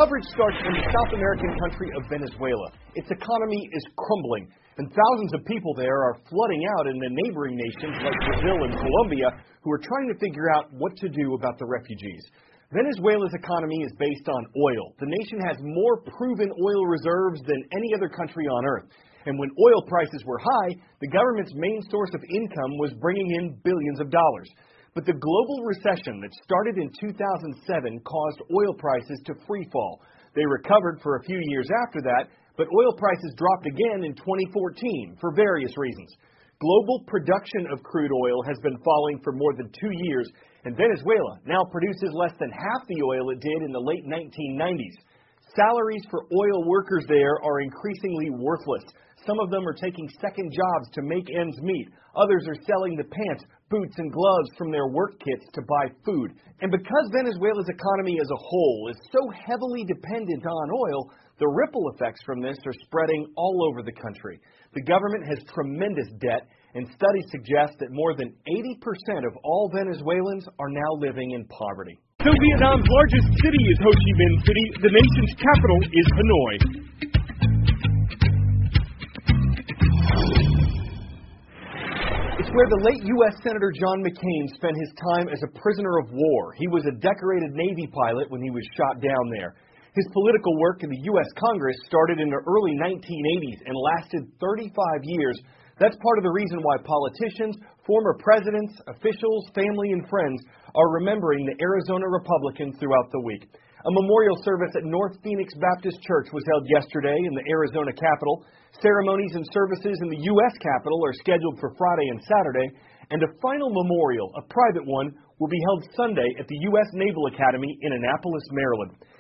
Coverage starts in the South American country of Venezuela. Its economy is crumbling, and thousands of people there are flooding out into neighboring nations like Brazil and Colombia, who are trying to figure out what to do about the refugees. Venezuela's economy is based on oil. The nation has more proven oil reserves than any other country on earth. And when oil prices were high, the government's main source of income was bringing in billions of dollars. But the global recession that started in 2007 caused oil prices to free fall. They recovered for a few years after that, but oil prices dropped again in 2014 for various reasons. Global production of crude oil has been falling for more than 2 years, and Venezuela now produces less than half the oil it did in the late 1990s. Salaries for oil workers there are increasingly worthless. Some of them are taking second jobs to make ends meet. Others are selling the pants, boots, and gloves from their work kits to buy food. And because Venezuela's economy as a whole is so heavily dependent on oil, the ripple effects from this are spreading all over the country. The government has tremendous debt, and studies suggest that more than 80% of all Venezuelans are now living in poverty. So Vietnam's largest city is Ho Chi Minh City. The nation's capital is Hanoi. It's where the late U.S. Senator John McCain spent his time as a prisoner of war. He was a decorated Navy pilot when he was shot down there. His political work in the U.S. Congress started in the early 1980s and lasted 35 years. That's part of the reason why politicians, former presidents, officials, family, and friends are remembering the Arizona Republican throughout the week. A memorial service at North Phoenix Baptist Church was held yesterday in the Arizona Capitol. Ceremonies and services in the U.S. Capitol are scheduled for Friday and Saturday, and a final memorial, a private one, will be held Sunday at the U.S. Naval Academy in Annapolis, Maryland.